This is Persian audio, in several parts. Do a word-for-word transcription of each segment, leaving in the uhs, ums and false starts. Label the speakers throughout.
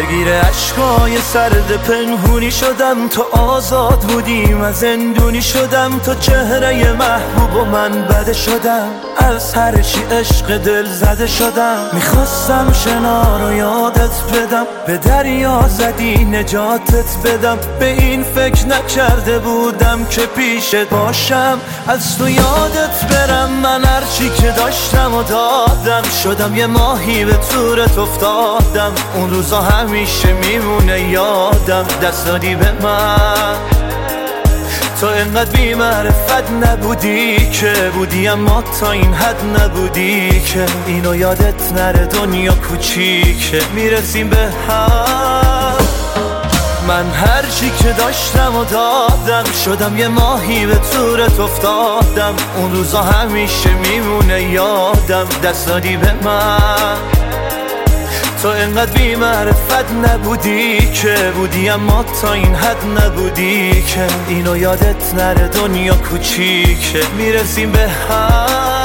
Speaker 1: درگیر عشقای سرد پنهونی شدم، تو آزاد بودی من زندونی شدم، تو چهره محبوب و من بده شدم، از هر چی عشق دل زده شدم. میخواستم شنا رو یادت بدم، به دریا زدی نجاتت بدم، به این فکر نکرده بودم که پیشت باشم از تو یادت برم. من هرچی که داشتم و دادم، شدم یه ماهی به تورت افتادم، اون روزا همیشه میمونه یادم، دست دادی به من. تو اینقدر بی معرفت نبودی که بودی، اما تا این حد نبودی که اینو یادت نره دنیا کوچیکه، میرسیم به هم. من هرچی که داشتم و دادم، شدم یه ماهی به تورت افتادم، اون روزا همیشه میمونه یادم، دست دادی به من. تو اینقدر بی معرفت نبودی که بودی، اما تا این حد نبودی که اینو یادت نره دنیا کوچیکه، میرسیم به هم.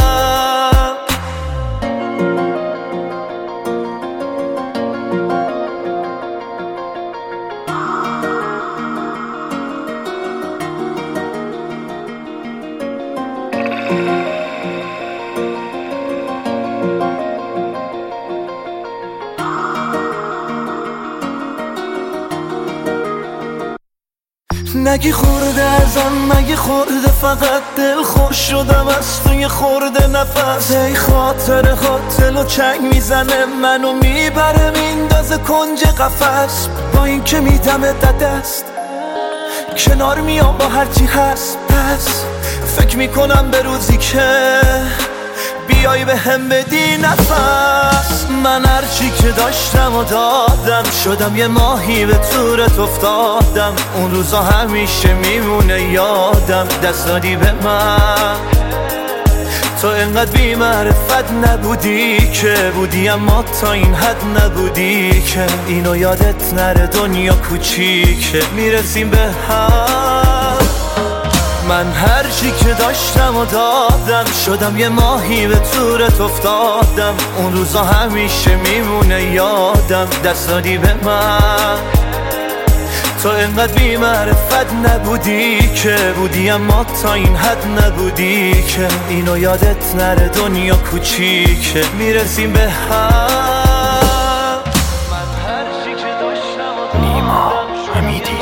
Speaker 1: نگی خورده ازم، مگه خورده فقط دل خوش شدم از تو یه خورده نفس. ای خاطر خاطر و چنگ میزنه منو میبره میندازه کنج قفس، با این که میدم دست کنار میام با هرچی هست. پس فکر میکنم به روزی که بیای به هم بدی نفس. من هرچی که داشتم و دادم، شدم یه ماهی به تورت افتادم، اون روزا همیشه میمونه یادم، دست دادی به من. تو اینقدر بی معرفت نبودی که بودی، اما تا این حد نبودی که اینو یادت نره دنیا کوچیکه، میرسیم به هم. من هرچی که داشتم و دادم، شدم یه ماهی به تورت افتادم، اون روزا همیشه میمونه یادم، دست دادی به من. تو اینقدر بی معرفت نبودی که بودی، اما تا این حد نبودی که اینو یادت نره دنیا کوچیکه، میرسیم به هم. من هرچی که داشتم و دادم،
Speaker 2: نیما حمیدی.